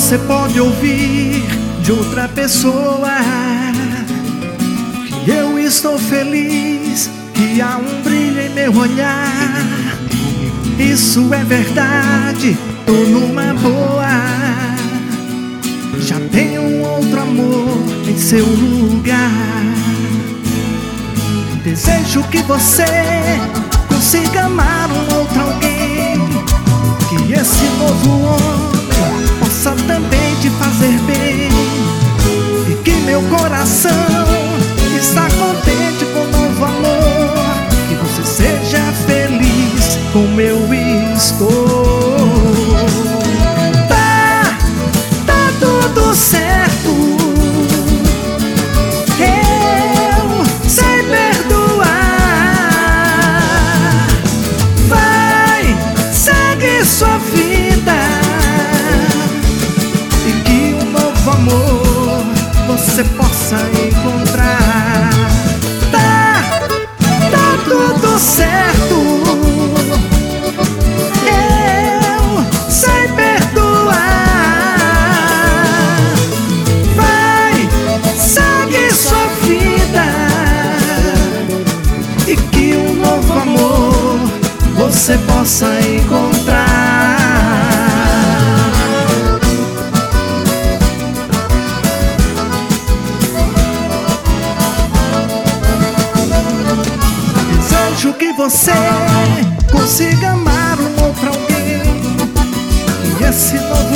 Você pode ouvir de outra pessoa que eu estou feliz, que há um brilho em meu olhar. Isso é verdade, tô numa boa. Já tenho um outro amor em seu lugar. Desejo que você consiga amar um outro alguém, que esse novo homem possa também te fazer bem, e que meu coração está contente com o novo amor. Que você seja feliz como eu estou. Tá tudo certo, eu sei perdoar. Vai, segue sua vida, e que um novo amor você possa encontrar. Tá tudo certo, eu sei perdoar. Vai, segue sua vida, e que um novo amor você possa encontrar. Desejo que você consiga amar um outro alguém, e esse novo